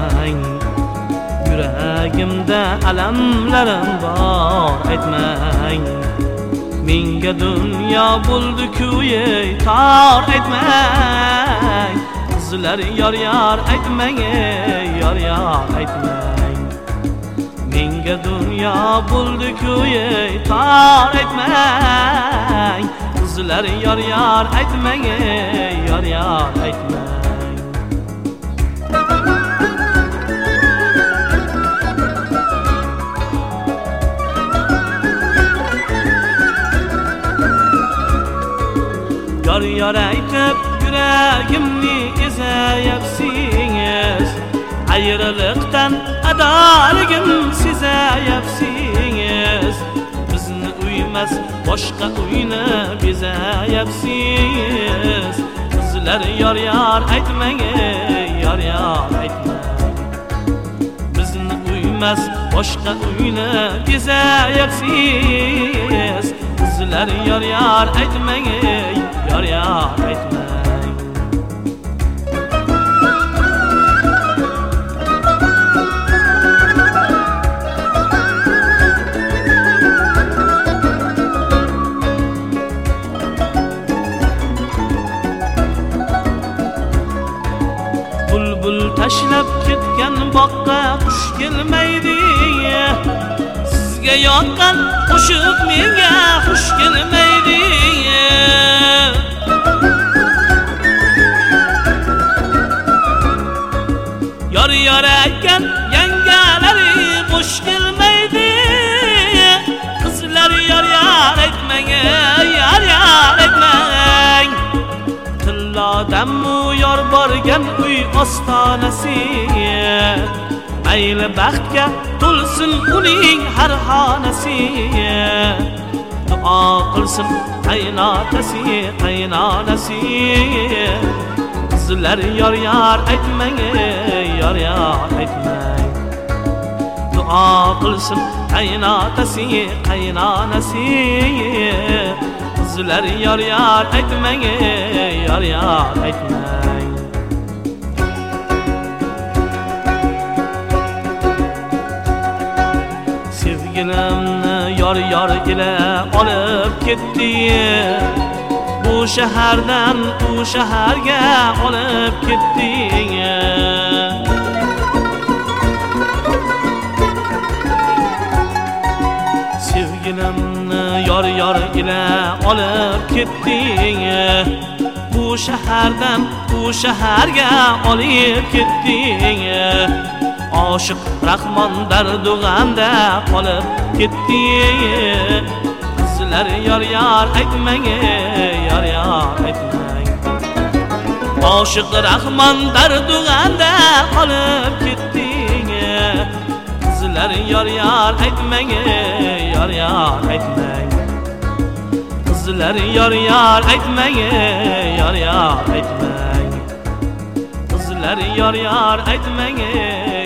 aytmang. Yuragimda alamlarim bor aytmang. Menga dunyo bo'ldi-ku ey tor aytmang. Qizlar yor aytmang ey yor aytmang. Menga dunyo bo'ldi-ku ey tor aytmang. Qizlar yor aytmang ey yor aytmang. Yar aytib yuragimni ezayapsiz. Ayriliqdan adoligim sezayapsiz. Bizni uymas boshqa uyni bezayapsiz. Qizlar yor aytmang ey yor aytmang. Bizni uymas boshqa uyni bezayapsiz. Qizlar yor aytmang ey yor aytmang. Bulbul tashlab ketgan boqqa qush kelmaydi. Sizga yoqqan qo'shiq menga xush kelmaydi. Yor aytgan yangalari bosh kelmaydi. Qizlar yor aytmang yor aytmang. Tillodanmu yor borgan uy ostonasi. Mayli baxtga to'lsin uning har xonasi. Duo qilsin qaynonasi. Qizlar yor aytmang ey yor aytmang. Duo qilsin qaynonasi. Qizlar yor aytmang ey yor aytmang. Sevgilimni yor ila olib ketdi. Bu shahardan u shaharga olib ketdi. Sevgilimni yor ila olib ketdi. Bu shahardan u shaharga olib ketdi. Oshiq Rahmon dardug'anda qolib ketdi. Qizlar yor aytmang yor aytmang. Oshiq Rahmon dardug'anda qolib ketdi. Qizlar yor aytmang yor aytmang. Qizlar yor aytmang yor aytmang. Qizlar yor aytmang